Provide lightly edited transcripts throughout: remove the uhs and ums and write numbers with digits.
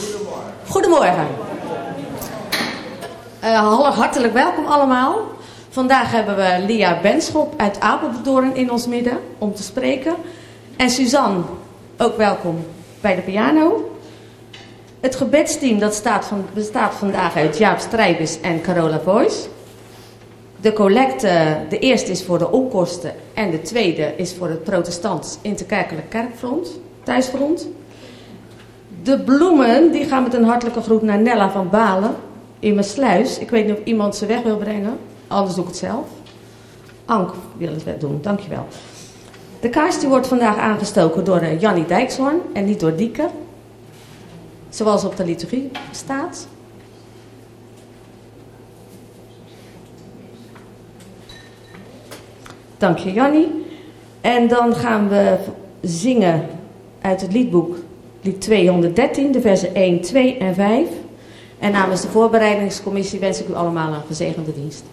Goedemorgen. Hartelijk welkom allemaal. Vandaag hebben we Lia Benschop uit Apeldoorn in ons midden om te spreken. En Suzanne, ook welkom bij de piano. Het gebedsteam bestaat vandaag uit Jaap Strijbis en Carola Boys. De collecte, de eerste is voor de onkosten en de tweede is voor het protestants interkerkelijk kerkfront, thuisfront. De bloemen die gaan met een hartelijke groet naar Nella van Balen in Maassluis. Ik weet niet of iemand ze weg wil brengen, anders doe ik het zelf. Ank wil het doen, dankjewel. De kaars die wordt vandaag aangestoken door Jannie Dijkshoorn en niet door Dieke. Zoals op de liturgie staat. Dank je, Jannie. En dan gaan we zingen uit het liedboek, lied 213, de versen 1, 2 en 5. En namens de voorbereidingscommissie wens ik u allemaal een gezegende dienst.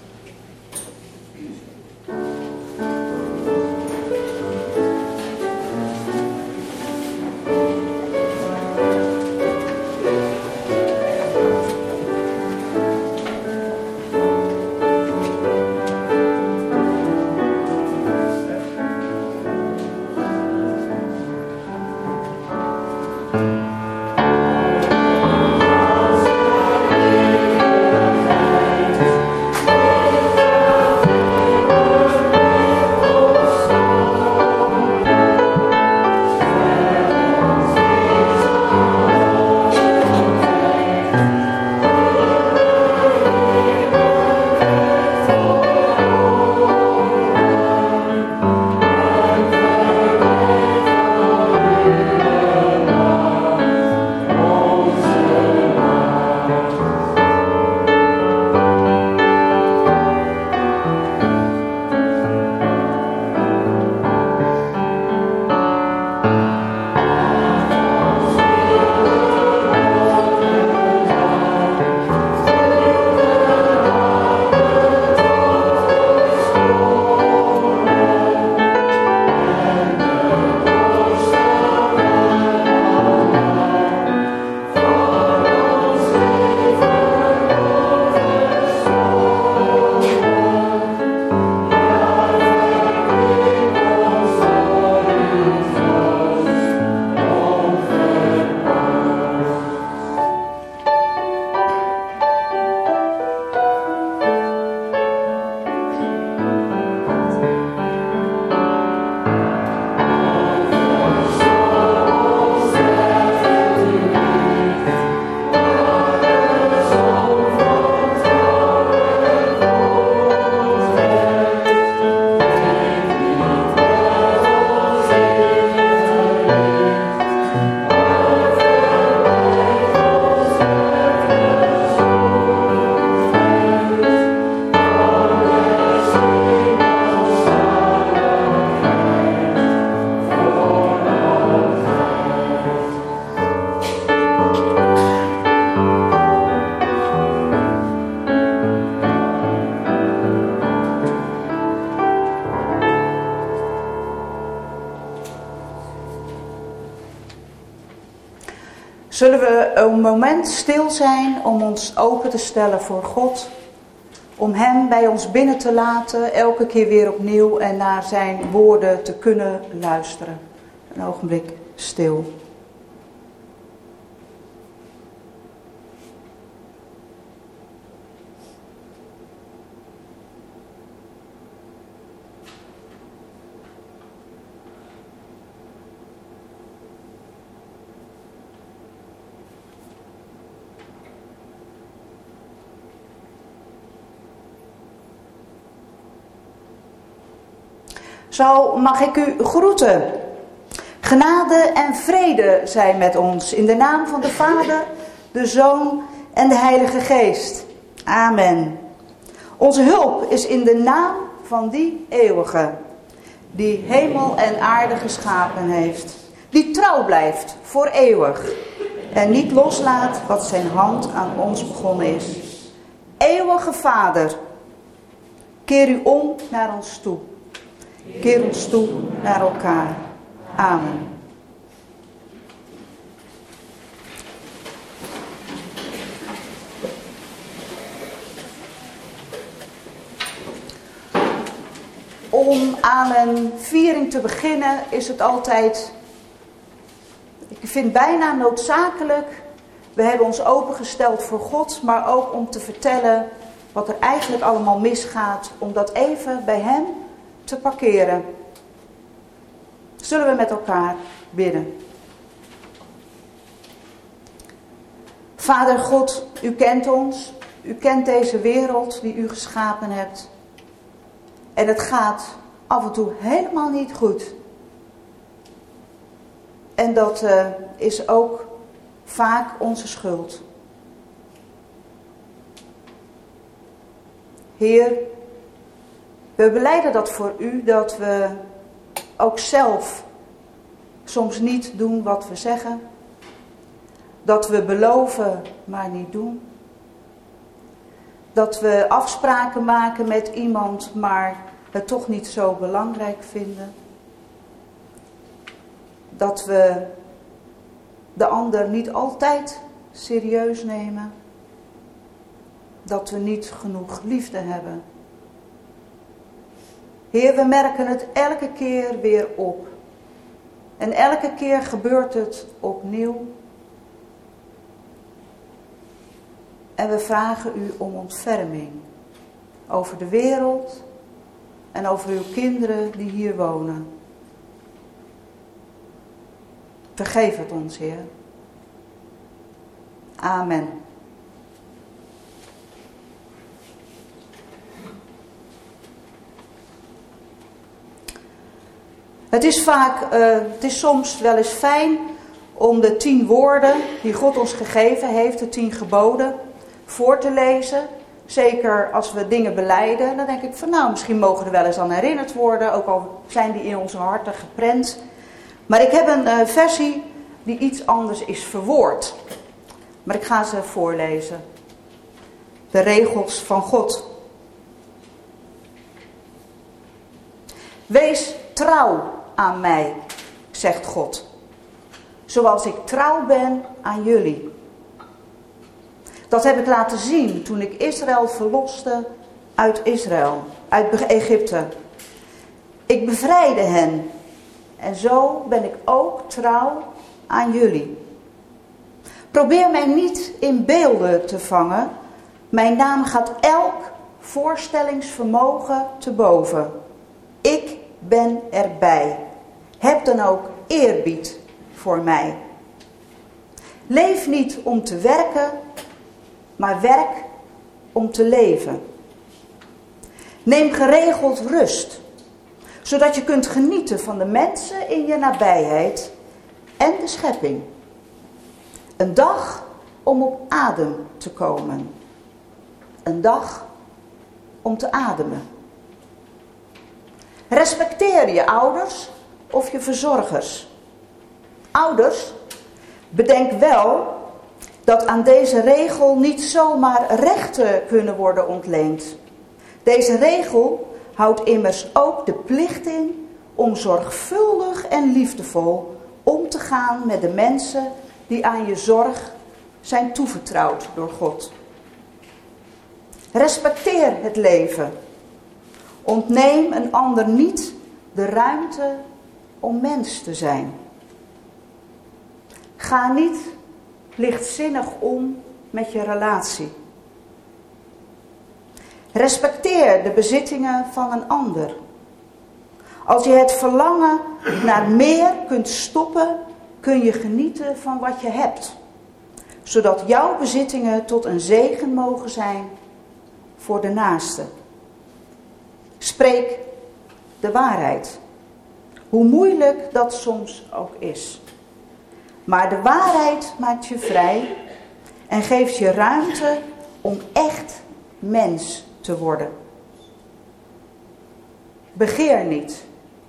Zullen we een moment stil zijn om ons open te stellen voor God? Om Hem bij ons binnen te laten, elke keer weer opnieuw en naar Zijn woorden te kunnen luisteren. Een ogenblik stil. Zo mag ik u groeten. Genade en vrede zij met ons in de naam van de Vader, de Zoon en de Heilige Geest. Amen. Onze hulp is in de naam van die eeuwige, die hemel en aarde geschapen heeft, die trouw blijft voor eeuwig en niet loslaat wat zijn hand aan ons begonnen is. Eeuwige Vader, keer u om naar ons toe. Keer ons toe naar elkaar. Amen. om aan een viering te beginnen is het altijd, ik vind bijna noodzakelijk, we hebben ons opengesteld voor God, maar ook om te vertellen wat er eigenlijk allemaal misgaat, om dat even bij hem te parkeren. Zullen we met elkaar bidden? Vader God, u kent ons, u kent deze wereld die u geschapen hebt. En het gaat af en toe helemaal niet goed. En dat is ook vaak onze schuld. Heer, we belijden dat voor u, dat we ook zelf soms niet doen wat we zeggen. Dat we beloven, maar niet doen. Dat we afspraken maken met iemand, maar het toch niet zo belangrijk vinden. Dat we de ander niet altijd serieus nemen. Dat we niet genoeg liefde hebben. Heer, we merken het elke keer weer op. En elke keer gebeurt het opnieuw. En we vragen u om ontferming over de wereld en over uw kinderen die hier wonen. Vergeef het ons, Heer. Amen. Het is soms wel eens fijn om de 10 woorden die God ons gegeven heeft, de 10 geboden, voor te lezen. Zeker als we dingen belijden, dan denk ik van nou, misschien mogen er wel eens aan herinnerd worden, ook al zijn die in onze harten geprent. Maar ik heb een versie die iets anders is verwoord. Maar ik ga ze voorlezen. De regels van God. Wees trouw aan mij, zegt God, zoals ik trouw ben aan jullie. Dat heb ik laten zien toen ik Israël verloste uit Egypte. Ik bevrijdde hen en zo ben ik ook trouw aan jullie. Probeer mij niet in beelden te vangen. Mijn naam gaat elk voorstellingsvermogen te boven. Ik ben erbij. Heb dan ook eerbied voor mij. Leef niet om te werken, maar werk om te leven. Neem geregeld rust, zodat je kunt genieten van de mensen in je nabijheid en de schepping. Een dag om op adem te komen. Een dag om te ademen. Respecteer je ouders of je verzorgers. Ouders, bedenk wel dat aan deze regel niet zomaar rechten kunnen worden ontleend. Deze regel houdt immers ook de plicht in om zorgvuldig en liefdevol om te gaan met de mensen die aan je zorg zijn toevertrouwd door God. Respecteer het leven. Ontneem een ander niet de ruimte om mens te zijn. Ga niet lichtzinnig om met je relatie. Respecteer de bezittingen van een ander. Als je het verlangen naar meer kunt stoppen, kun je genieten van wat je hebt. Zodat jouw bezittingen tot een zegen mogen zijn voor de naaste. Spreek de waarheid. Hoe moeilijk dat soms ook is. Maar de waarheid maakt je vrij en geeft je ruimte om echt mens te worden. Begeer niet.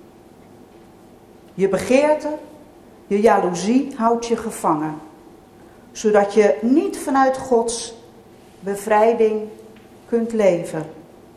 Je begeerte, je jaloezie houdt je gevangen. Zodat je niet vanuit Gods bevrijding kunt leven.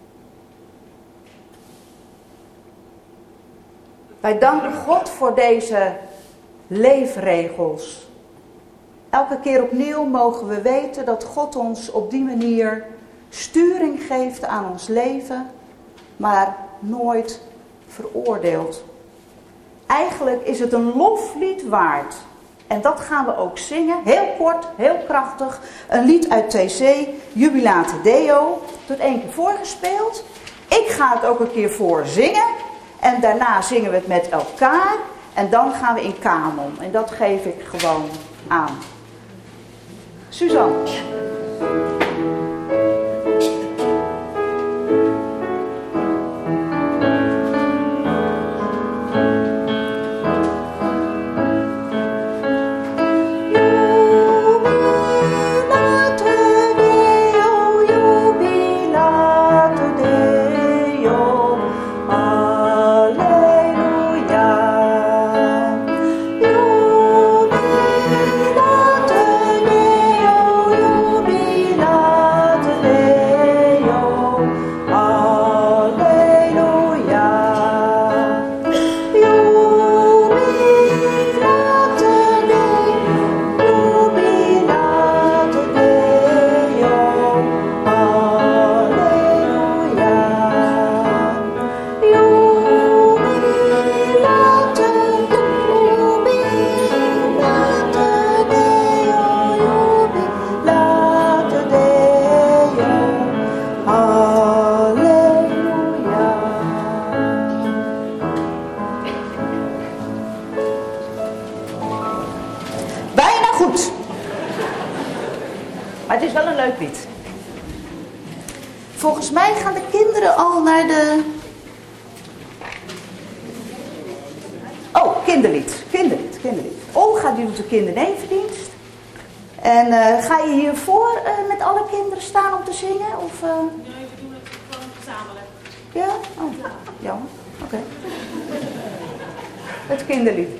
Wij danken God voor deze leefregels. Elke keer opnieuw mogen we weten dat God ons op die manier sturing geeft aan ons leven, maar nooit veroordeeld. Eigenlijk is het een loflied waard. En dat gaan we ook zingen, heel kort, heel krachtig. Een lied uit TC, Jubilate Deo. Het wordt 1 keer voorgespeeld. Ik ga het ook een keer voorzingen. En daarna zingen we het met elkaar. En dan gaan we in kanon. En dat geef ik gewoon aan. Suzanne. Volgens mij gaan de kinderen al naar de... Oh, kinderlied. Olga die doet de kindernevendienst. En ga je hiervoor met alle kinderen staan om te zingen? Of, Nee, we doen het gewoon gezamenlijk. Ja? Oh, jammer. Oké. Het kinderlied.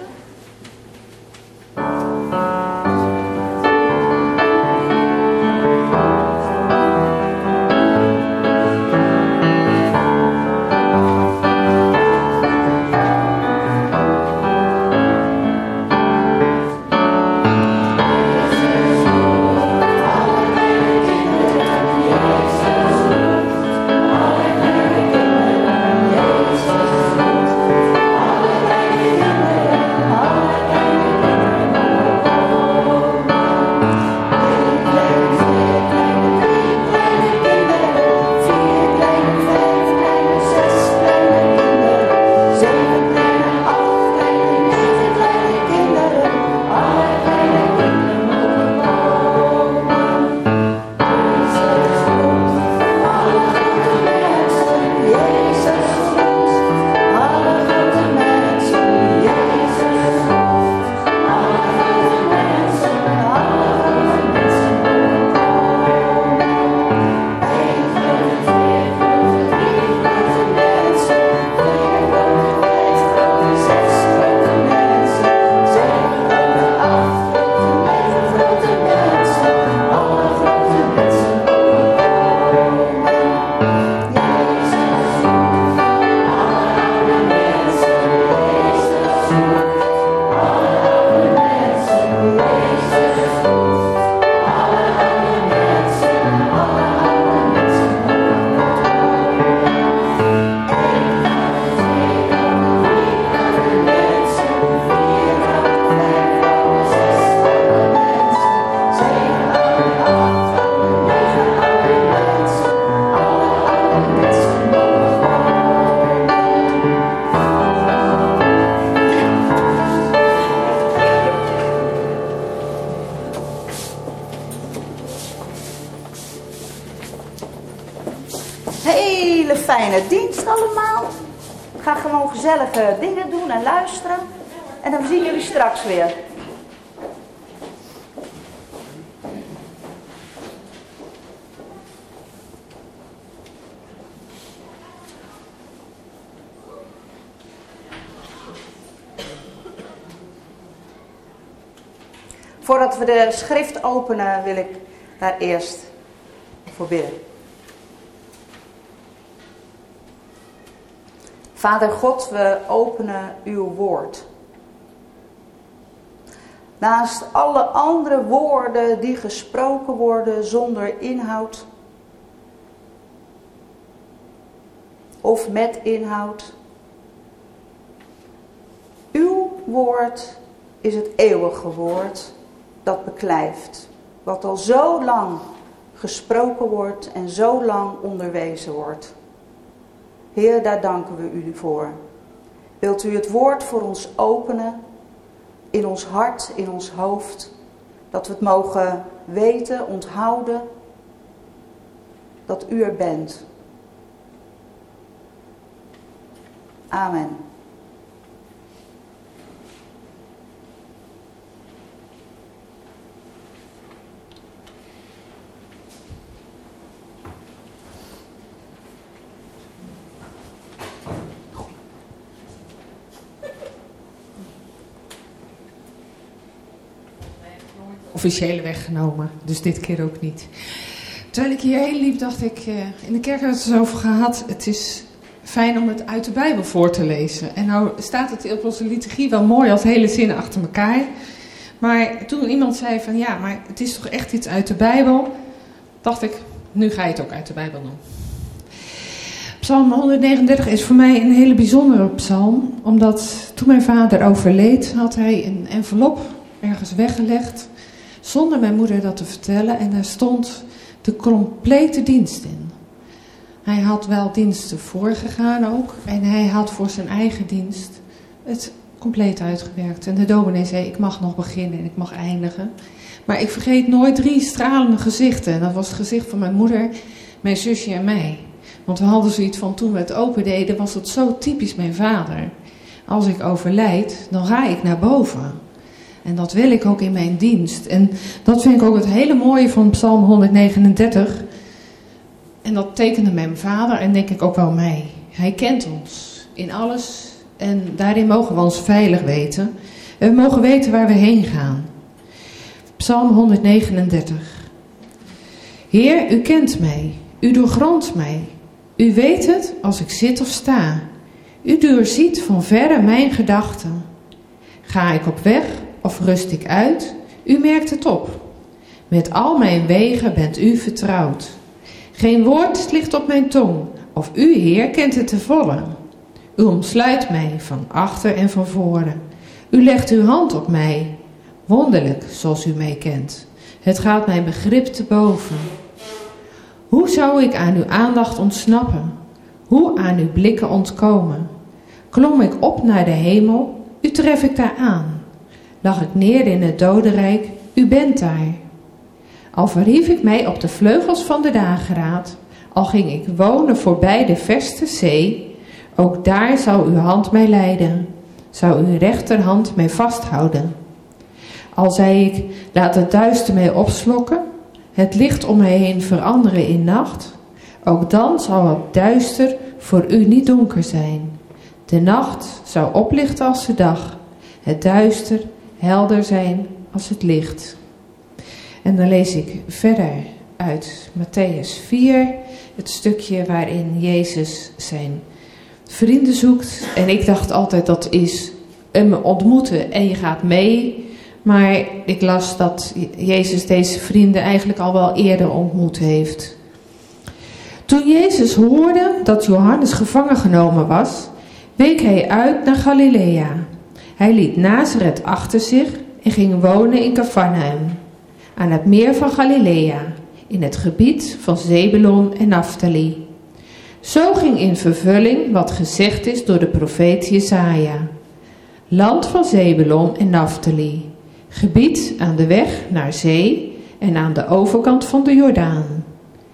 Hele fijne dienst allemaal. Ga gewoon gezellige dingen doen en luisteren. En dan zien jullie straks weer. Voordat we de schrift openen wil ik daar eerst voor bidden. Vader God, we openen uw woord. Naast alle andere woorden die gesproken worden zonder inhoud of met inhoud, woord is het eeuwige woord dat beklijft. Wat al zo lang gesproken wordt en zo lang onderwezen wordt. Heer, daar danken we u voor. Wilt u het woord voor ons openen, in ons hart, in ons hoofd, dat we het mogen weten, onthouden, dat u er bent. Amen. Officiële weggenomen, dus dit keer ook niet. Terwijl ik hierheen liep, dacht ik, in de kerk hebben we het eens over gehad, het is fijn om het uit de Bijbel voor te lezen. En nou staat het op onze liturgie wel mooi als hele zinnen achter elkaar. Maar toen iemand zei van ja, maar het is toch echt iets uit de Bijbel, dacht ik, nu ga je het ook uit de Bijbel doen. Psalm 139 is voor mij een hele bijzondere psalm, omdat toen mijn vader overleed, had hij een envelop ergens weggelegd, zonder mijn moeder dat te vertellen, en daar stond de complete dienst in. Hij had wel diensten voorgegaan ook, en hij had voor zijn eigen dienst het compleet uitgewerkt. En de dominee zei, ik mag nog beginnen en ik mag eindigen. Maar ik vergeet nooit 3 stralende gezichten. En dat was het gezicht van mijn moeder, mijn zusje en mij. Want we hadden zoiets van, toen we het open deden, was het zo typisch mijn vader. Als ik overlijd, dan ga ik naar boven. En dat wil ik ook in mijn dienst. En dat vind ik ook het hele mooie van Psalm 139. En dat tekende mijn vader en denk ik ook wel mij. Hij kent ons in alles. En daarin mogen we ons veilig weten. En we mogen weten waar we heen gaan. Psalm 139. Heer, u kent mij. U doorgrondt mij. U weet het als ik zit of sta. U doorziet van verre mijn gedachten. Ga ik op weg of rust ik uit? U merkt het op. Met al mijn wegen bent u vertrouwd. Geen woord ligt op mijn tong, of u, Heer, kent het te volle. U omsluit mij van achter en van voren. U legt uw hand op mij. Wonderlijk, zoals u mij kent. Het gaat mijn begrip te boven. Hoe zou ik aan uw aandacht ontsnappen? Hoe aan uw blikken ontkomen? Klom ik op naar de hemel, u tref ik daar aan. Lag ik neer in het dodenrijk, u bent daar. Al verhief ik mij op de vleugels van de dageraad, al ging ik wonen voorbij de verste zee, ook daar zou uw hand mij leiden, zou uw rechterhand mij vasthouden. Al zei ik, laat het duister mij opslokken, het licht om mij heen veranderen in nacht, ook dan zal het duister voor u niet donker zijn. De nacht zou oplichten als de dag, het duister helder zijn als het licht. En dan lees ik verder uit Mattheüs 4, het stukje waarin Jezus zijn vrienden zoekt. En ik dacht altijd dat is hem ontmoeten en je gaat mee. Maar ik las dat Jezus deze vrienden eigenlijk al wel eerder ontmoet heeft. Toen Jezus hoorde dat Johannes gevangen genomen was, week hij uit naar Galilea. Hij liet Nazareth achter zich en ging wonen in Cafarnaum, aan het meer van Galilea, in het gebied van Zebulon en Naftali. Zo ging in vervulling wat gezegd is door de profeet Jesaja. Land van Zebulon en Naftali, gebied aan de weg naar zee en aan de overkant van de Jordaan.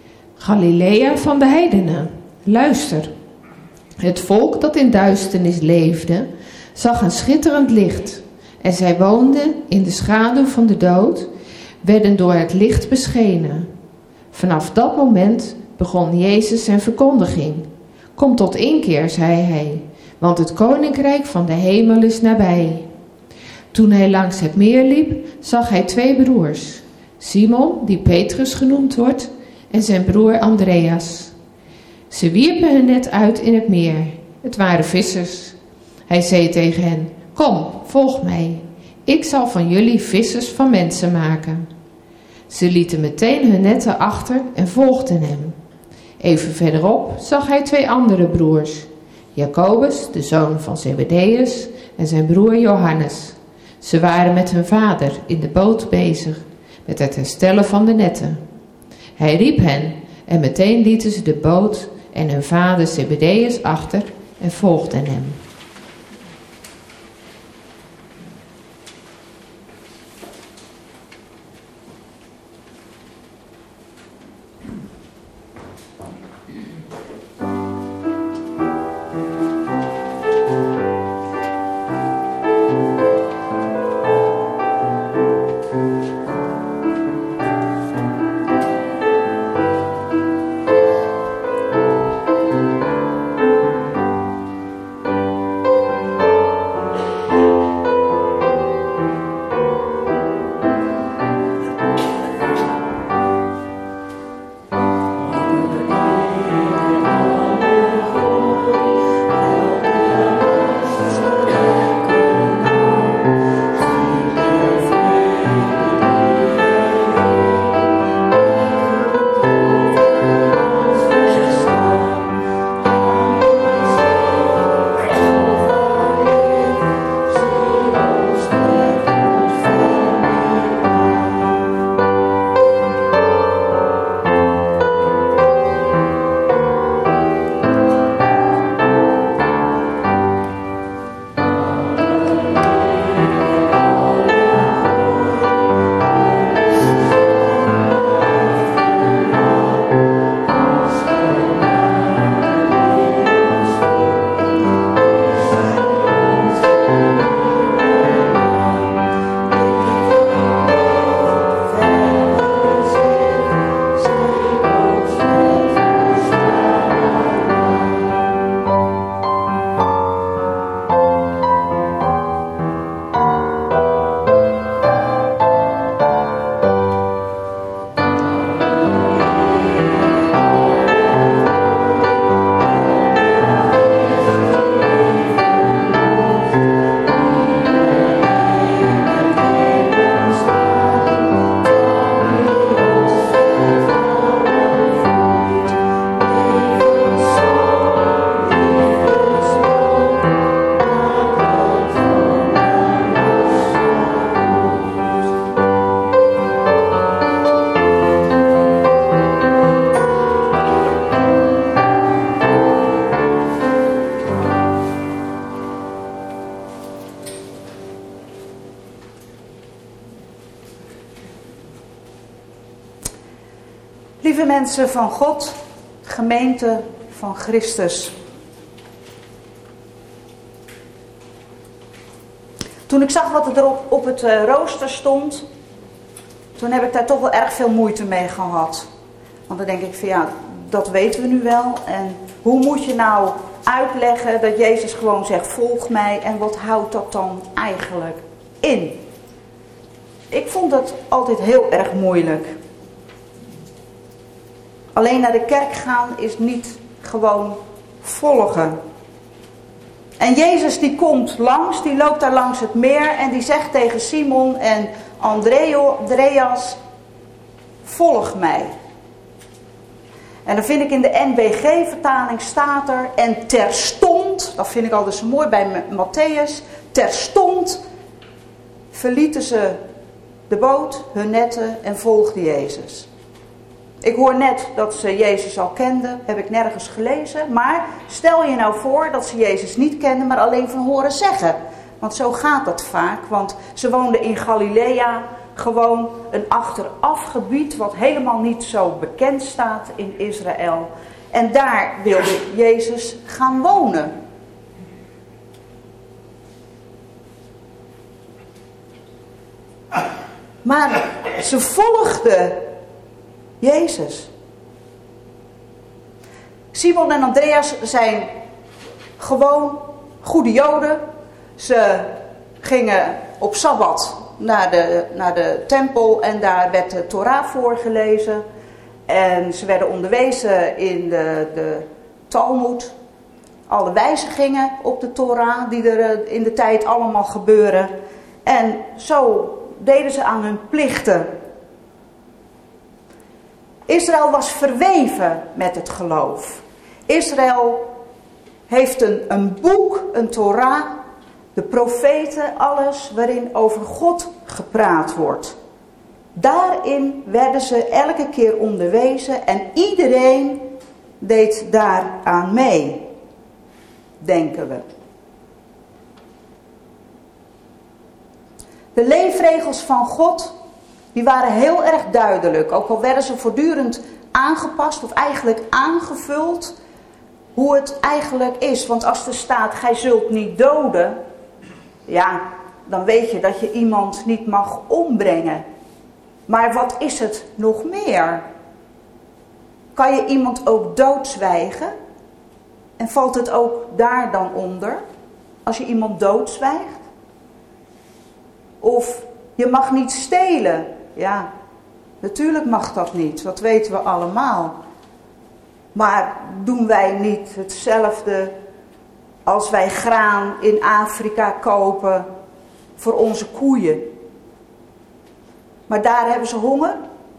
Galilea van de heidenen, luister. Het volk dat in duisternis leefde, zag een schitterend licht. En zij woonden in de schaduw van de dood, werden door het licht beschenen. Vanaf dat moment begon Jezus zijn verkondiging. Kom tot inkeer, zei hij, want het koninkrijk van de hemel is nabij. Toen hij langs het meer liep, zag hij 2 broers. Simon, die Petrus genoemd wordt, en zijn broer Andreas. Ze wierpen hun net uit in het meer. Het waren vissers. Hij zei tegen hen, kom, volg mij. Ik zal van jullie vissers van mensen maken. Ze lieten meteen hun netten achter en volgden hem. Even verderop zag hij 2 andere broers. Jacobus, de zoon van Zebedeus, en zijn broer Johannes. Ze waren met hun vader in de boot bezig met het herstellen van de netten. Hij riep hen en meteen lieten ze de boot en hun vader Zebedeus achter en volgden hem. Lieve mensen van God, gemeente van Christus. Toen ik zag wat er op het rooster stond, toen heb ik daar toch wel erg veel moeite mee gehad. Want dan denk ik van ja, dat weten we nu wel. En hoe moet je nou uitleggen dat Jezus gewoon zegt, volg mij, en wat houdt dat dan eigenlijk in? Ik vond dat altijd heel erg moeilijk. Alleen naar de kerk gaan is niet gewoon volgen. En Jezus die komt langs, die loopt daar langs het meer en die zegt tegen Simon en Andreas, volg mij. En dan vind ik in de NBG-vertaling staat er, en terstond, dat vind ik altijd zo mooi bij Matthäus, terstond verlieten ze de boot, hun netten en volgden Jezus. Ik hoor net dat ze Jezus al kenden, heb ik nergens gelezen. Maar stel je nou voor dat ze Jezus niet kenden, maar alleen van horen zeggen. Want zo gaat dat vaak, want ze woonden in Galilea, gewoon een achteraf gebied wat helemaal niet zo bekend staat in Israël. En daar wilde Jezus gaan wonen. Maar ze volgden Jezus. Simon en Andreas zijn gewoon goede Joden. Ze gingen op Sabbat naar de tempel en daar werd de Torah voorgelezen. En ze werden onderwezen in de Talmud. Alle wijzigingen op de Torah die er in de tijd allemaal gebeuren. En zo deden ze aan hun plichten. Israël was verweven met het geloof. Israël heeft een boek, een Torah, de profeten, alles waarin over God gepraat wordt. Daarin werden ze elke keer onderwezen en iedereen deed daaraan mee, denken we. De leefregels van God, die waren heel erg duidelijk. Ook al werden ze voortdurend aangepast of eigenlijk aangevuld hoe het eigenlijk is. Want als er staat, gij zult niet doden, ja, dan weet je dat je iemand niet mag ombrengen. Maar wat is het nog meer? Kan je iemand ook doodzwijgen? En valt het ook daar dan onder? Als je iemand doodzwijgt? Of je mag niet stelen. Ja, natuurlijk mag dat niet. Dat weten we allemaal. Maar doen wij niet hetzelfde als wij graan in Afrika kopen voor onze koeien? Maar daar hebben ze honger.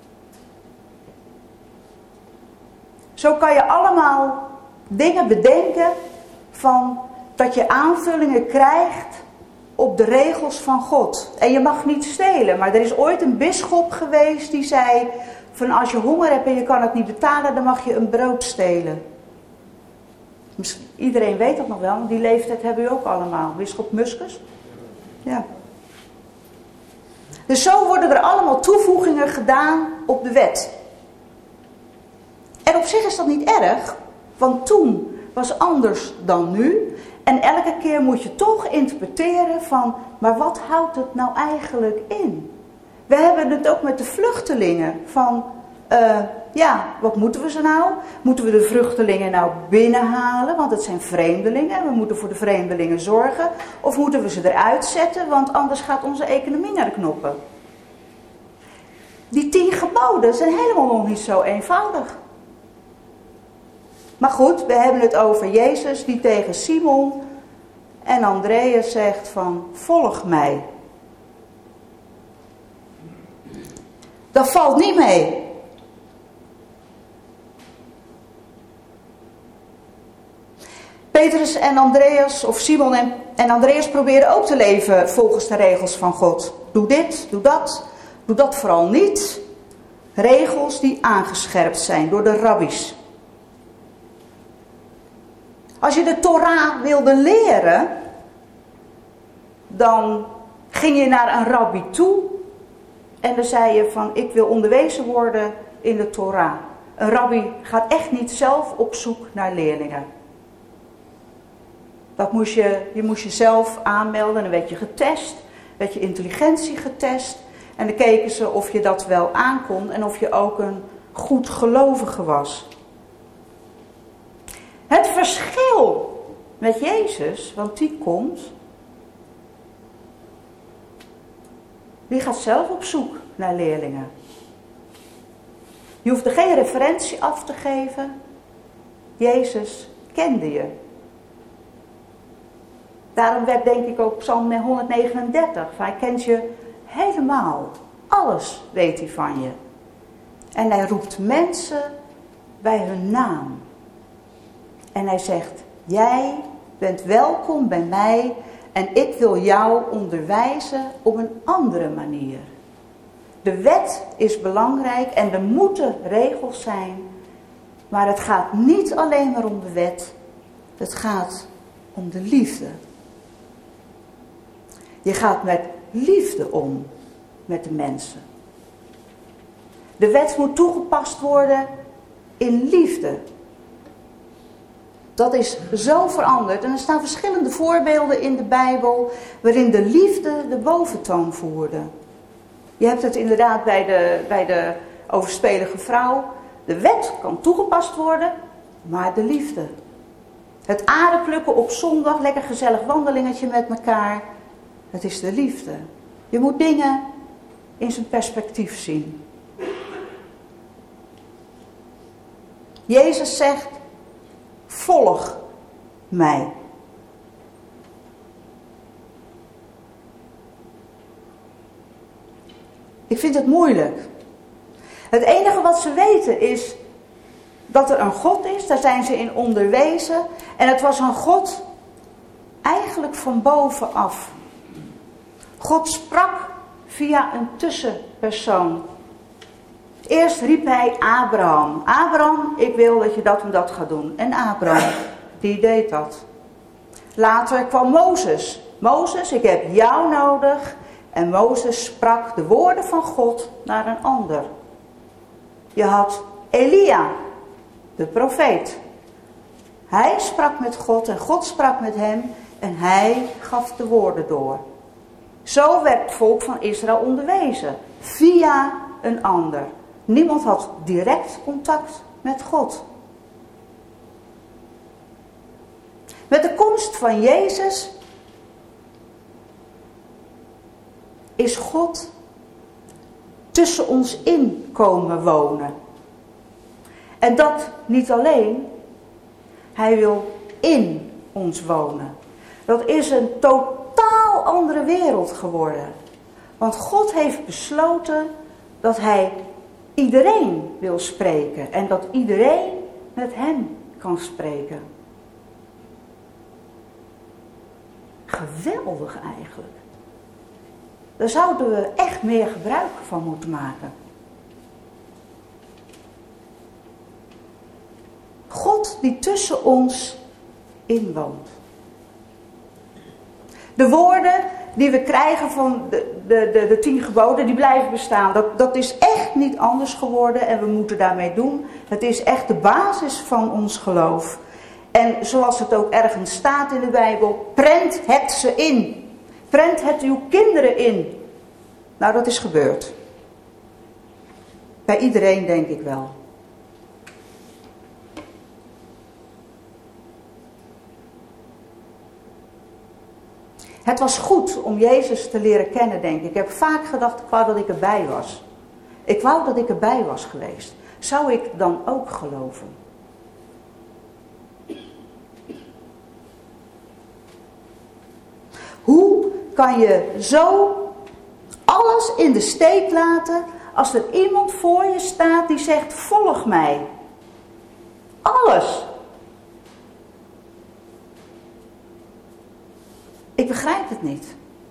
Zo kan je allemaal dingen bedenken van dat je aanvullingen krijgt op de regels van God. En je mag niet stelen, maar er is ooit een bisschop geweest die zei van als je honger hebt en je kan het niet betalen, dan mag je een brood stelen. Iedereen weet dat nog wel, want die leeftijd hebben we ook allemaal. Bisschop Muscus. Ja. Dus zo worden er allemaal toevoegingen gedaan op de wet. En op zich is dat niet erg, want toen was anders dan nu. En elke keer moet je toch interpreteren van, maar wat houdt het nou eigenlijk in? We hebben het ook met de vluchtelingen van, wat moeten we ze nou? Moeten we de vluchtelingen nou binnenhalen, want het zijn vreemdelingen en we moeten voor de vreemdelingen zorgen? Of moeten we ze eruit zetten, want anders gaat onze economie naar de knoppen? Die 10 geboden zijn helemaal nog niet zo eenvoudig. Maar goed, we hebben het over Jezus die tegen Simon en Andreas zegt van, volg mij. Dat valt niet mee. Petrus en Andreas, of Simon en Andreas proberen ook te leven volgens de regels van God. Doe dit, doe dat vooral niet. Regels die aangescherpt zijn door de rabbies. Als je de Torah wilde leren, dan ging je naar een rabbi toe en dan zei je van, ik wil onderwezen worden in de Torah. Een rabbi gaat echt niet zelf op zoek naar leerlingen. Je moest jezelf aanmelden en dan werd je getest, werd je intelligentie getest. En dan keken ze of je dat wel aankon en of je ook een goed gelovige was. Het verschil met Jezus, want die komt, die gaat zelf op zoek naar leerlingen. Je hoeft er geen referentie af te geven. Jezus kende je. Daarom werd denk ik ook Psalm 139, hij kent je helemaal. Alles weet hij van je. En hij roept mensen bij hun naam. En hij zegt, jij bent welkom bij mij en ik wil jou onderwijzen op een andere manier. De wet is belangrijk en er moeten regels zijn, maar het gaat niet alleen maar om de wet, het gaat om de liefde. Je gaat met liefde om met de mensen. De wet moet toegepast worden in liefde. Dat is zo veranderd. En er staan verschillende voorbeelden in de Bijbel waarin de liefde de boventoon voerde. Je hebt het inderdaad bij de overspelige vrouw. De wet kan toegepast worden, maar de liefde. Het aardapplukken op zondag, lekker gezellig wandelingetje met elkaar. Het is de liefde. Je moet dingen in zijn perspectief zien. Jezus zegt, volg mij. Ik vind het moeilijk. Het enige wat ze weten is dat er een God is. Daar zijn ze in onderwezen. En het was een God eigenlijk van bovenaf. God sprak via een tussenpersoon. Eerst riep hij Abraham. Abraham, ik wil dat je dat en dat gaat doen. En Abraham, die deed dat. Later kwam Mozes. Mozes, ik heb jou nodig. En Mozes sprak de woorden van God naar een ander. Je had Elia, de profeet. Hij sprak met God en God sprak met hem en hij gaf de woorden door. Zo werd het volk van Israël onderwezen, via een ander. Niemand had direct contact met God. Met de komst van Jezus is God tussen ons in komen wonen. En dat niet alleen, hij wil in ons wonen. Dat is een totaal andere wereld geworden. Want God heeft besloten dat hij iedereen wil spreken. En dat iedereen met hem kan spreken. Geweldig eigenlijk. Daar zouden we echt meer gebruik van moeten maken. God die tussen ons inwoont. De woorden die we krijgen van de 10 geboden, die blijven bestaan. Dat is echt niet anders geworden en we moeten daarmee doen. Het is echt de basis van ons geloof. En zoals het ook ergens staat in de Bijbel, prent het ze in. Prent het uw kinderen in. Nou, dat is gebeurd. Bij iedereen denk ik wel. Het was goed om Jezus te leren kennen, denk ik. Ik heb vaak gedacht, ik wou dat ik erbij was. Ik wou dat ik erbij was geweest. Zou ik dan ook geloven? Hoe kan je zo alles in de steek laten als er iemand voor je staat die zegt, volg mij? Alles. Ik begrijp het niet.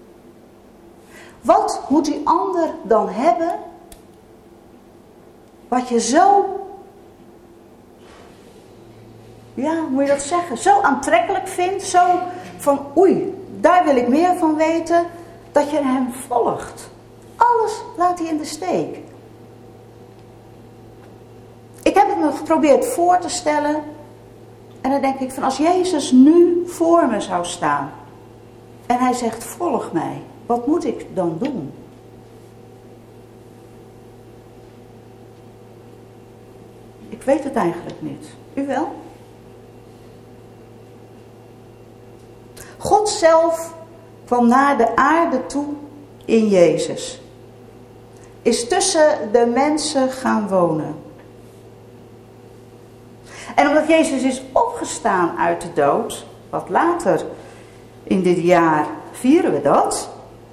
Wat moet die ander dan hebben, wat je zo, ja, hoe moet je dat zeggen, zo aantrekkelijk vindt, zo van oei, daar wil ik meer van weten, dat je hem volgt. Alles laat hij in de steek. Ik heb het me geprobeerd voor te stellen en dan denk ik van als Jezus nu voor me zou staan en hij zegt volg mij, wat moet ik dan doen? Ik weet het eigenlijk niet. U wel? God zelf kwam naar de aarde toe in Jezus. Is tussen de mensen gaan wonen. En omdat Jezus is opgestaan uit de dood, wat later in dit jaar vieren we dat,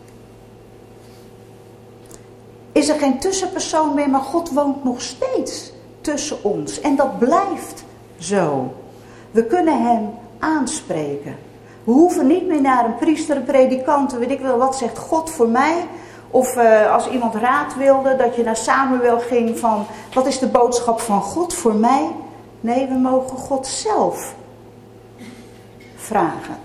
is er geen tussenpersoon meer, maar God woont nog steeds tussen ons. En dat blijft zo. We kunnen hem aanspreken. We hoeven niet meer naar een priester, een predikant, weet ik wel wat zegt God voor mij. Of als iemand raad wilde, dat je naar Samuel ging van, wat is de boodschap van God voor mij? Nee, we mogen God zelf vragen.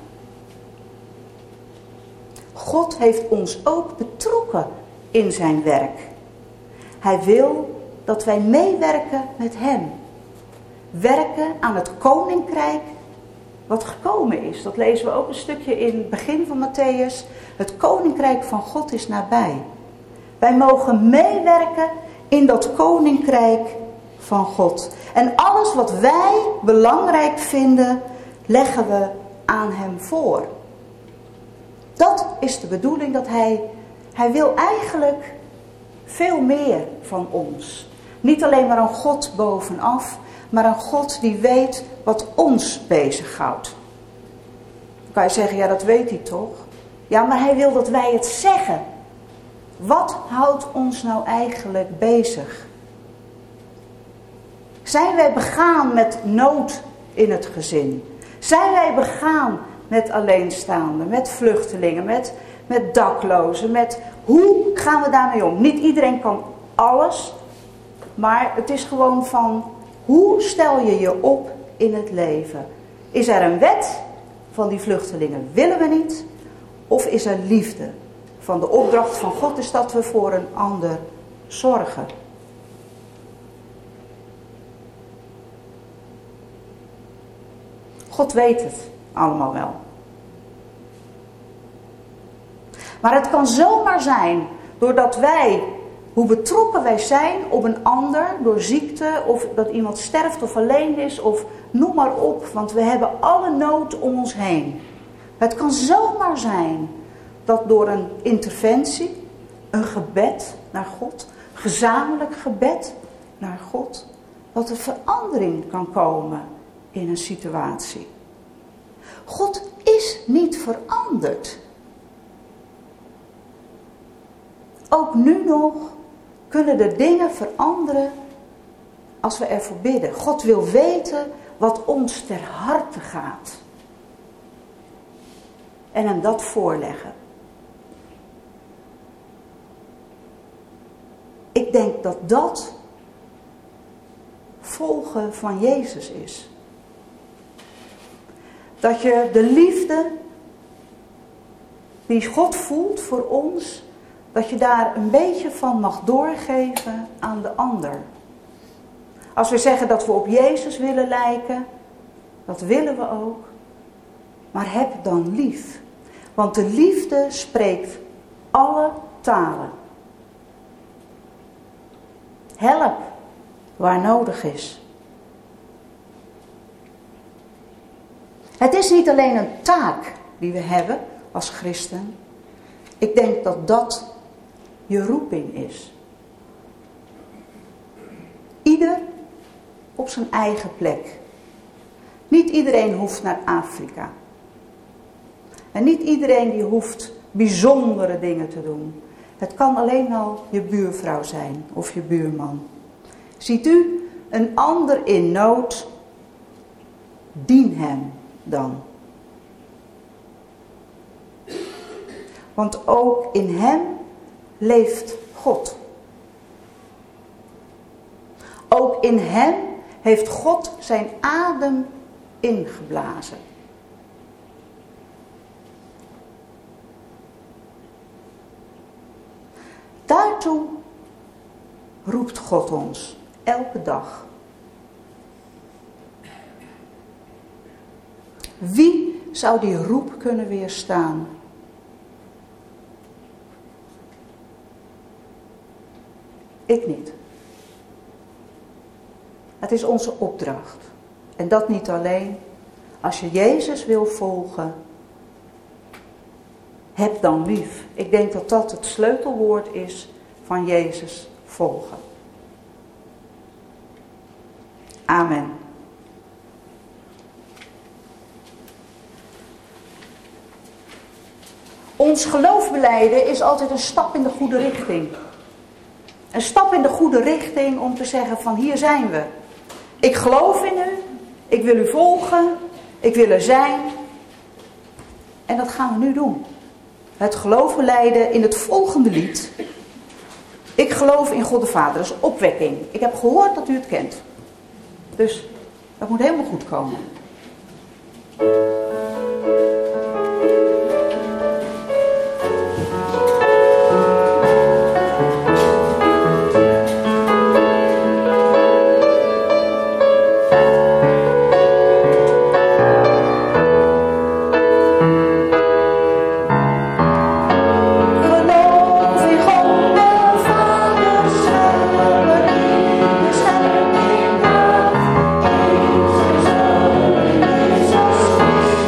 God heeft ons ook betrokken in zijn werk. Hij wil dat wij meewerken met hem. Werken aan het koninkrijk wat gekomen is. Dat lezen we ook een stukje in het begin van Matthäus. Het koninkrijk van God is nabij. Wij mogen meewerken in dat koninkrijk van God. En alles wat wij belangrijk vinden, leggen we aan hem voor. Dat is de bedoeling, dat hij wil eigenlijk veel meer van ons. Niet alleen maar een God bovenaf, maar een God die weet wat ons bezighoudt. Dan kan je zeggen, ja dat weet hij toch? Ja, maar hij wil dat wij het zeggen. Wat houdt ons nou eigenlijk bezig? Zijn wij begaan met nood in het gezin? Zijn wij begaan met alleenstaanden, met vluchtelingen, met daklozen, met hoe gaan we daarmee om? Niet iedereen kan alles, maar het is gewoon van hoe stel je je op in het leven? Is er een wet van die vluchtelingen willen we niet? Of is er liefde? Van de opdracht van God is dat we voor een ander zorgen. God weet het allemaal wel. Maar het kan zomaar zijn, doordat wij, hoe betrokken wij zijn op een ander, door ziekte, of dat iemand sterft of alleen is, of noem maar op, want we hebben alle nood om ons heen. Het kan zomaar zijn dat door een interventie, een gebed naar God, gezamenlijk gebed naar God, dat er verandering kan komen in een situatie. God is niet veranderd. Ook nu nog kunnen er dingen veranderen als we ervoor bidden. God wil weten wat ons ter harte gaat. En hem dat voorleggen. Ik denk dat dat volgen van Jezus is. Dat je de liefde die God voelt voor ons, dat je daar een beetje van mag doorgeven aan de ander. Als we zeggen dat we op Jezus willen lijken, dat willen we ook. Maar heb dan lief. Want de liefde spreekt alle talen. Help waar nodig is. Het is niet alleen een taak die we hebben als christen. Ik denk dat dat je roeping is. Ieder op zijn eigen plek. Niet iedereen hoeft naar Afrika. En niet iedereen die hoeft bijzondere dingen te doen. Het kan alleen al je buurvrouw zijn of je buurman. Ziet u een ander in nood? Dien hem dan. Want ook in hem leeft God. Ook in hem heeft God zijn adem ingeblazen. Daartoe roept God ons elke dag. Wie zou die roep kunnen weerstaan? Ik niet. Het is onze opdracht. En dat niet alleen. Als je Jezus wil volgen, heb dan lief. Ik denk dat dat het sleutelwoord is van Jezus volgen. Amen. Ons geloof belijden is altijd een stap in de goede richting. Een stap in de goede richting om te zeggen van hier zijn we. Ik geloof in u. Ik wil u volgen. Ik wil er zijn. En dat gaan we nu doen. Het geloof belijden in het volgende lied. Ik geloof in God de Vader. Dat is opwekking. Ik heb gehoord dat u het kent. Dus dat moet helemaal goed komen. Jezus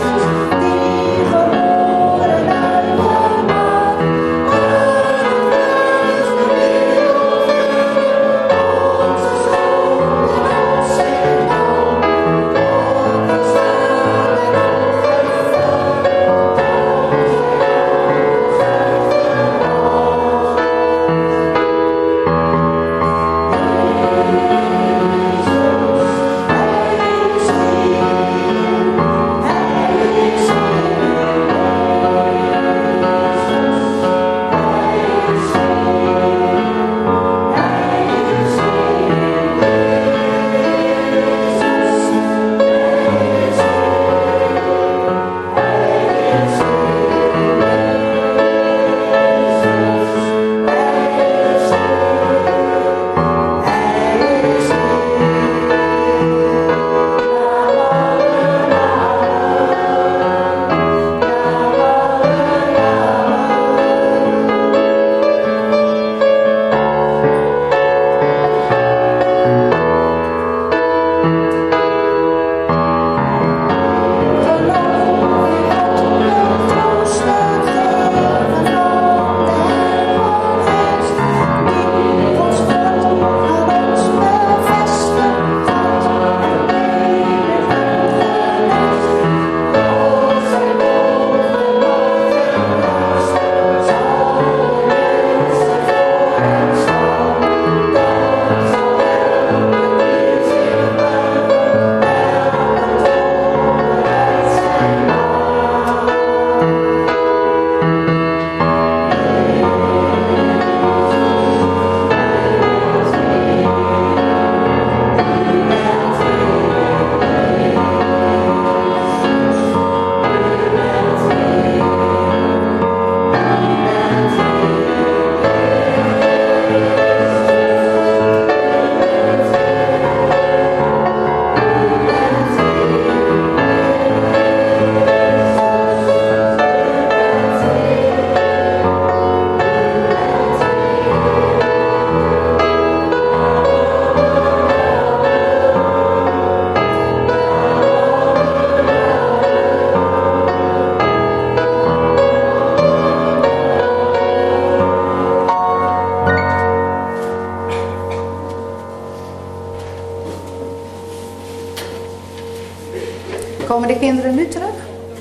Komen de kinderen nu terug?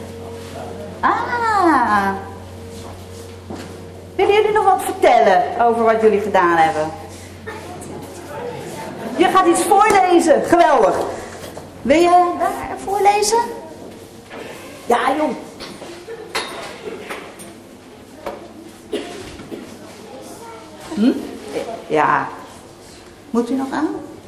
Ah. Willen jullie nog wat vertellen over wat jullie gedaan hebben? Je gaat iets voorlezen. Geweldig. Wil je daar voorlezen? Ja, joh. Ja. Moet u nog aan?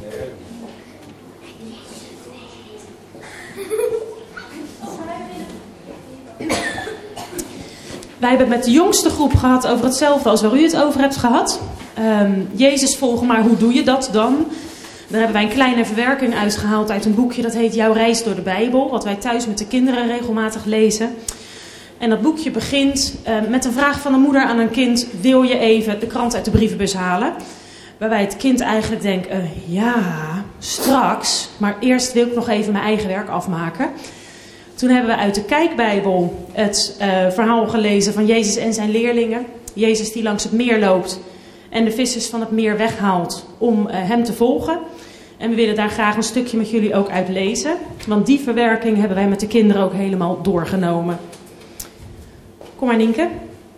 Wij hebben het met de jongste groep gehad over hetzelfde als waar u het over hebt gehad. Jezus volgen, maar hoe doe je dat dan? Daar hebben wij een kleine verwerking uitgehaald uit een boekje dat heet Jouw reis door de Bijbel. Wat wij thuis met de kinderen regelmatig lezen. En dat boekje begint met een vraag van een moeder aan een kind. Wil je even de krant uit de brievenbus halen? Waarbij het kind eigenlijk denkt, ja, straks. Maar eerst wil ik nog even mijn eigen werk afmaken. Toen hebben we uit de Kijkbijbel het verhaal gelezen van Jezus en zijn leerlingen. Jezus die langs het meer loopt en de vissers van het meer weghaalt om hem te volgen. En we willen daar graag een stukje met jullie ook uit lezen. Want die verwerking hebben wij met de kinderen ook helemaal doorgenomen. Kom maar, Nienke.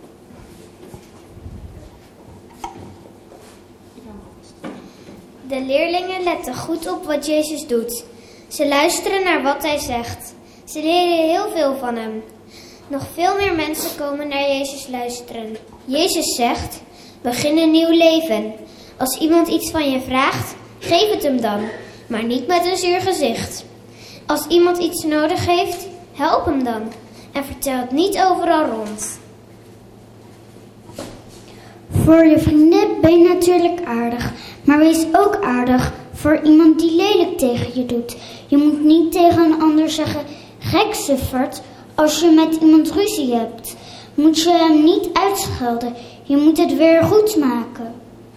De leerlingen letten goed op wat Jezus doet. Ze luisteren naar wat hij zegt. Ze leren heel veel van hem. Nog veel meer mensen komen naar Jezus luisteren. Jezus zegt, begin een nieuw leven. Als iemand iets van je vraagt, geef het hem dan. Maar niet met een zuur gezicht. Als iemand iets nodig heeft, help hem dan. En vertel het niet overal rond. Voor je vrienden ben je natuurlijk aardig. Maar wees ook aardig voor iemand die lelijk tegen je doet. Je moet niet tegen een ander zeggen, gek suffert. Als je met iemand ruzie hebt, moet je hem niet uitschelden. Je moet het weer goed maken.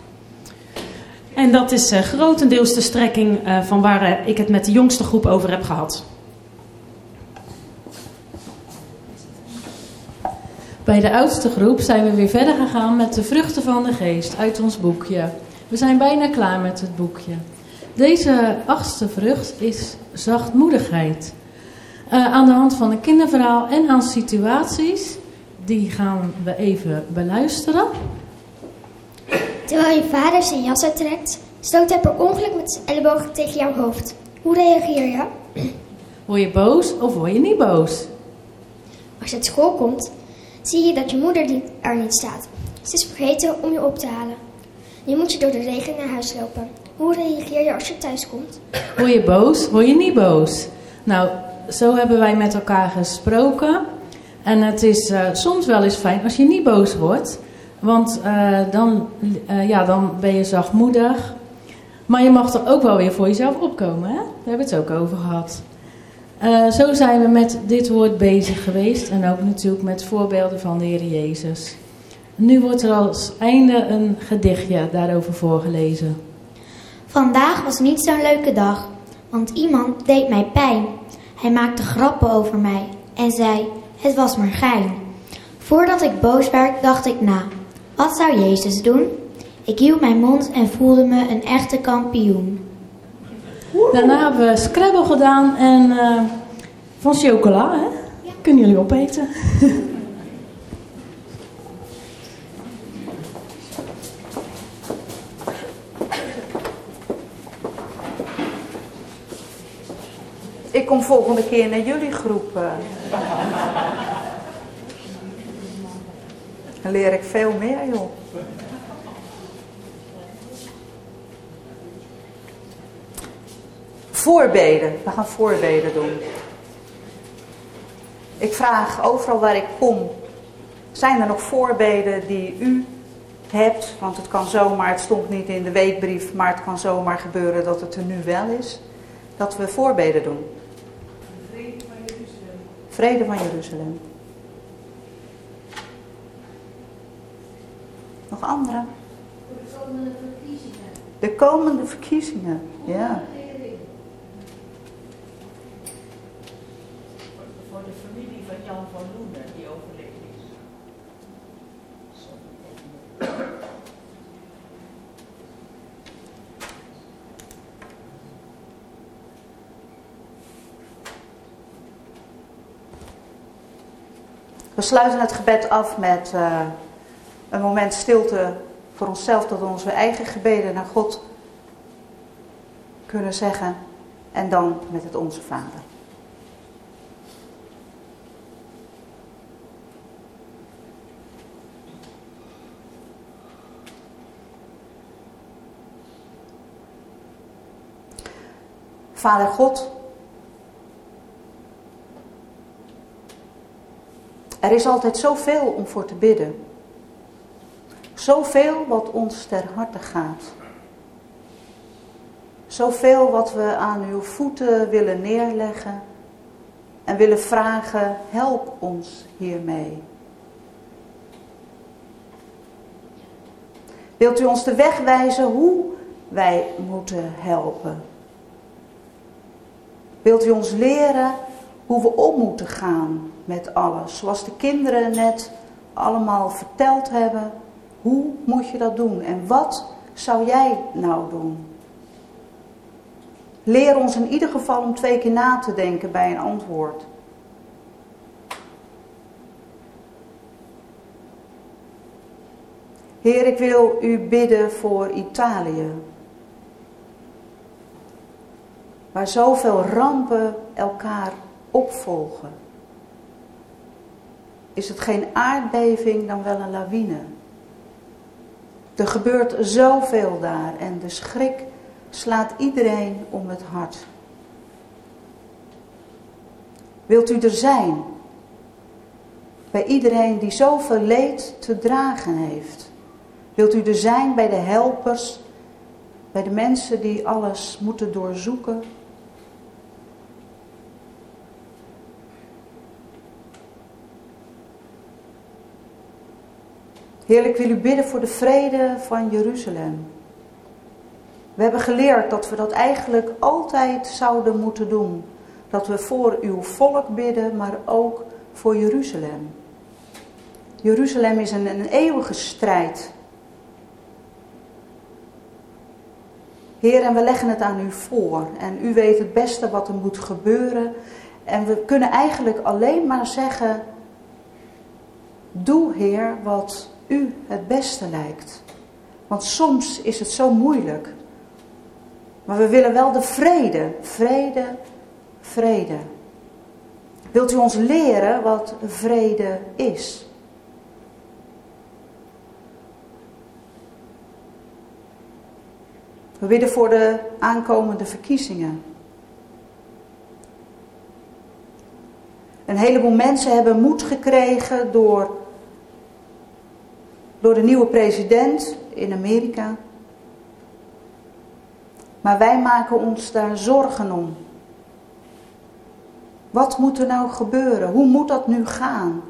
En dat is grotendeels de strekking van waar ik het met de jongste groep over heb gehad. Bij de oudste groep zijn we weer verder gegaan met de vruchten van de geest uit ons boekje. We zijn bijna klaar met het boekje. Deze 8e vrucht is zachtmoedigheid. Aan de hand van een kinderverhaal en aan situaties, die gaan we even beluisteren. Terwijl je vader zijn jas uittrekt, stoot hij per ongeluk met zijn elleboog tegen jouw hoofd. Hoe reageer je? Word je boos of word je niet boos? Als je uit school komt, zie je dat je moeder er niet staat. Ze is vergeten om je op te halen. Nu moet je door de regen naar huis lopen. Hoe reageer je als je thuis komt? Word je boos, word je niet boos? Nou, zo hebben wij met elkaar gesproken. En het is soms wel eens fijn als je niet boos wordt. Want dan ben je zachtmoedig. Maar je mag er ook wel weer voor jezelf opkomen. Hè? Daar hebben we het ook over gehad. Zo zijn we met dit woord bezig geweest. En ook natuurlijk met voorbeelden van de Heer Jezus. Nu wordt er als einde een gedichtje daarover voorgelezen. Vandaag was niet zo'n leuke dag. Want iemand deed mij pijn. Hij maakte grappen over mij. En zei, het was maar gein. Voordat ik boos werd, dacht ik na. Wat zou Jezus doen? Ik hield mijn mond en voelde me een echte kampioen. Daarna hebben we Scrabble gedaan en van chocola, hè? Ja. Kunnen jullie opeten? Ik kom volgende keer naar jullie groep. Dan leer ik veel meer, joh. Voorbeden. We gaan voorbeden doen. Ik vraag overal waar ik kom. Zijn er nog voorbeden die u hebt? Want het kan zomaar, het stond niet in de weekbrief, maar het kan zomaar gebeuren dat het er nu wel is. Dat we voorbeden doen. Vrede van Jeruzalem. Vrede van Jeruzalem. Nog andere? Voor de komende verkiezingen. De komende verkiezingen, ja. Voor de familie van Jan van Loenen, die overleden is. We sluiten het gebed af met een moment stilte voor onszelf, dat we onze eigen gebeden naar God kunnen zeggen. En dan met het Onze Vader. Vader God, er is altijd zoveel om voor te bidden. Zoveel wat ons ter harte gaat. Zoveel wat we aan uw voeten willen neerleggen en willen vragen, help ons hiermee. Wilt u ons de weg wijzen hoe wij moeten helpen? Wilt u ons leren hoe we om moeten gaan met alles? Zoals de kinderen net allemaal verteld hebben. Hoe moet je dat doen? En wat zou jij nou doen? Leer ons in ieder geval om 2 keer na te denken bij een antwoord. Heer, ik wil u bidden voor Italië. Waar zoveel rampen elkaar opvolgen. Is het geen aardbeving dan wel een lawine? Er gebeurt zoveel daar en de schrik slaat iedereen om het hart. Wilt u er zijn? Bij iedereen die zoveel leed te dragen heeft. Wilt u er zijn bij de helpers, bij de mensen die alles moeten doorzoeken? Heer, ik wil u bidden voor de vrede van Jeruzalem. We hebben geleerd dat we dat eigenlijk altijd zouden moeten doen. Dat we voor uw volk bidden, maar ook voor Jeruzalem. Jeruzalem is een eeuwige strijd. Heer, en we leggen het aan u voor. En u weet het beste wat er moet gebeuren. En we kunnen eigenlijk alleen maar zeggen, doe, Heer, wat u het beste lijkt. Want soms is het zo moeilijk. Maar we willen wel de vrede. Vrede, vrede. Wilt u ons leren wat vrede is? We bidden voor de aankomende verkiezingen. Een heleboel mensen hebben moed gekregen door de nieuwe president in Amerika. Maar wij maken ons daar zorgen om. Wat moet er nou gebeuren? Hoe moet dat nu gaan?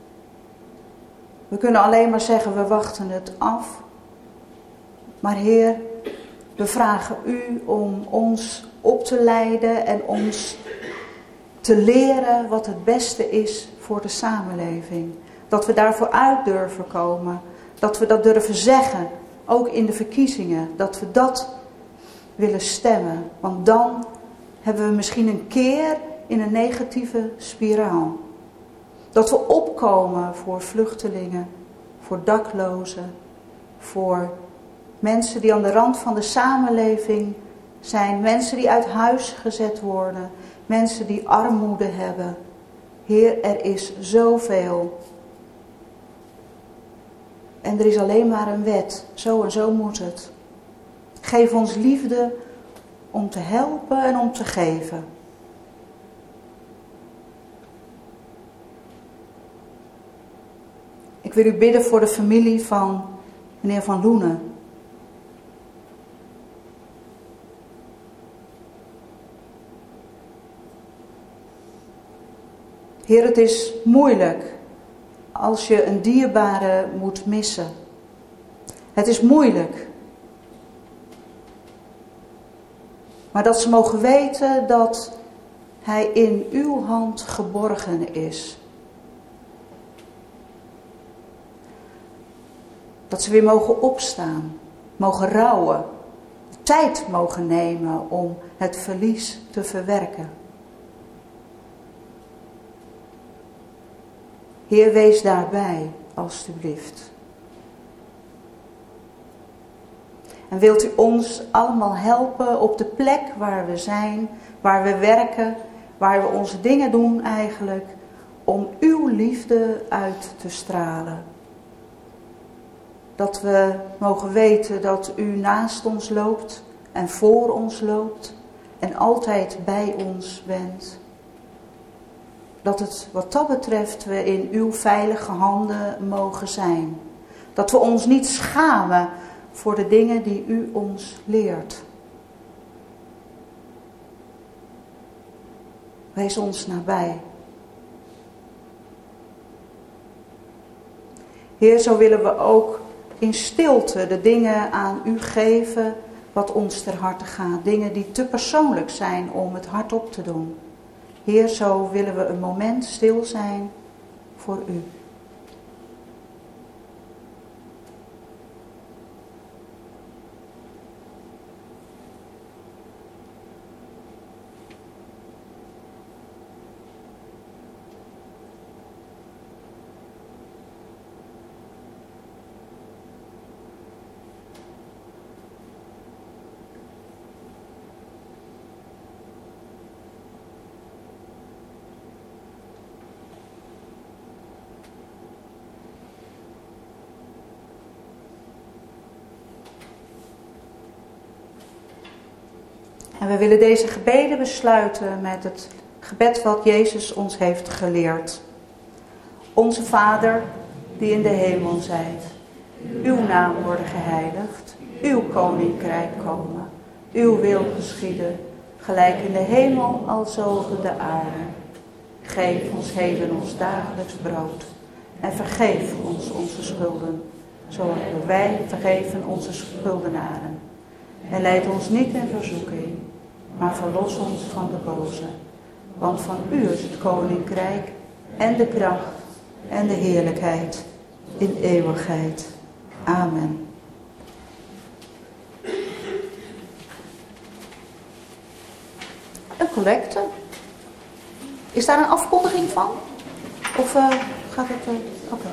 We kunnen alleen maar zeggen, we wachten het af. Maar Heer, we vragen u om ons op te leiden en ons te leren wat het beste is voor de samenleving. Dat we daarvoor uit durven komen. Dat we dat durven zeggen, ook in de verkiezingen. Dat we dat willen stemmen. Want dan hebben we misschien een keer in een negatieve spiraal. Dat we opkomen voor vluchtelingen, voor daklozen, voor mensen die aan de rand van de samenleving zijn. Mensen die uit huis gezet worden. Mensen die armoede hebben. Heer, er is zoveel. En er is alleen maar een wet. Zo en zo moet het. Geef ons liefde om te helpen en om te geven. Ik wil u bidden voor de familie van meneer Van Loenen. Heer, het is moeilijk als je een dierbare moet missen. Het is moeilijk. Maar dat ze mogen weten dat hij in uw hand geborgen is. Dat ze weer mogen opstaan, mogen rouwen, tijd mogen nemen om het verlies te verwerken. Heer, wees daarbij, alstublieft. En wilt u ons allemaal helpen op de plek waar we zijn, waar we werken, waar we onze dingen doen eigenlijk, om uw liefde uit te stralen. Dat we mogen weten dat u naast ons loopt en voor ons loopt en altijd bij ons bent. Dat het wat dat betreft we in uw veilige handen mogen zijn. Dat we ons niet schamen voor de dingen die u ons leert. Wees ons nabij. Heer, zo willen we ook in stilte de dingen aan u geven wat ons ter harte gaat. Dingen die te persoonlijk zijn om het hardop te doen. Heer, zo willen we een moment stil zijn voor u. En we willen deze gebeden besluiten met het gebed wat Jezus ons heeft geleerd. Onze Vader, die in de hemel zijt, uw naam worden geheiligd, uw koninkrijk komen, uw wil geschieden, gelijk in de hemel alzo op de aarde. Geef ons heden ons dagelijks brood en vergeef ons onze schulden, zoals wij vergeven onze schuldenaren. En leid ons niet in verzoeking, maar verlos ons van de boze. Want van u is het koninkrijk en de kracht en de heerlijkheid in eeuwigheid. Amen. Een collecte. Is daar een afkondiging van? Of gaat het... Oké.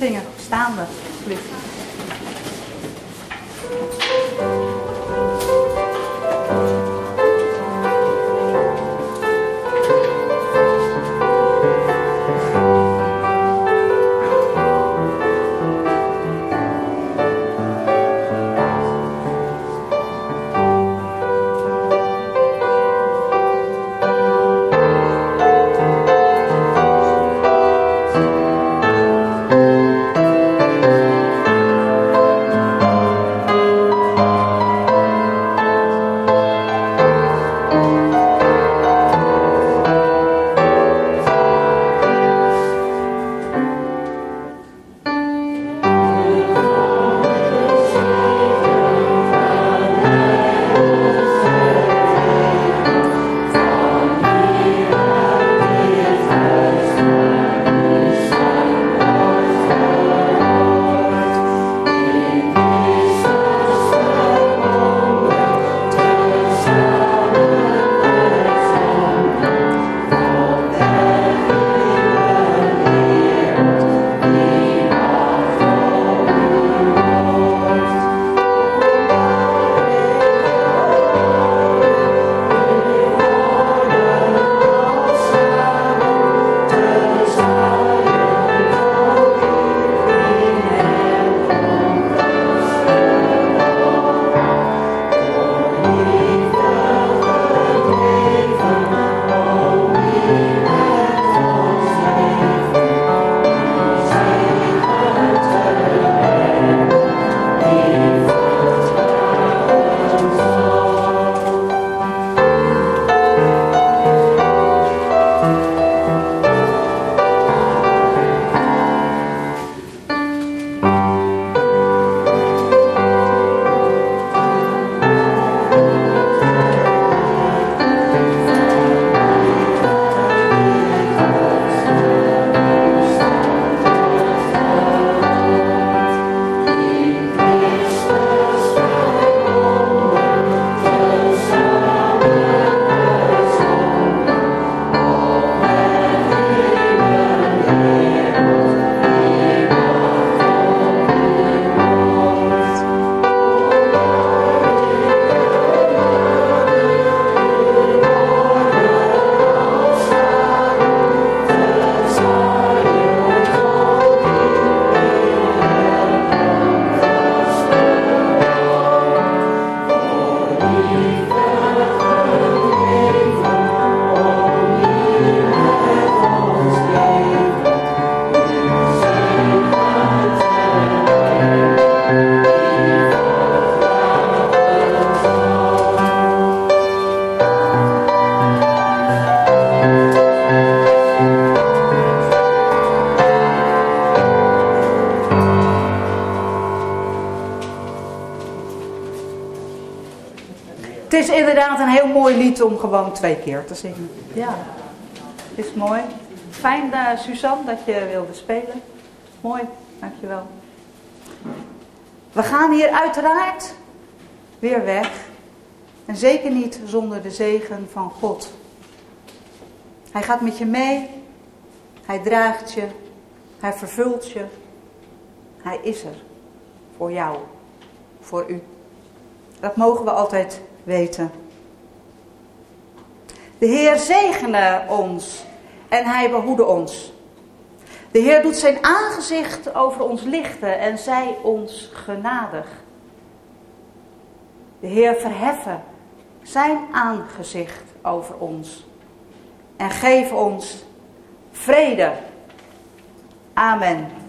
zingen. Staande, alsjeblieft. Het is inderdaad een heel mooi lied om gewoon 2 keer te zingen. Ja, het is mooi. Fijn, Suzanne, dat je wilde spelen. Mooi, dankjewel. We gaan hier uiteraard weer weg. En zeker niet zonder de zegen van God. Hij gaat met je mee. Hij draagt je. Hij vervult je. Hij is er. Voor jou. Voor u. Dat mogen we altijd weten. De Heer zegene ons. En hij behoede ons. De Heer doet zijn aangezicht over ons lichten. En zij ons genadig. De Heer verheffen zijn aangezicht over ons. En geef ons vrede. Amen.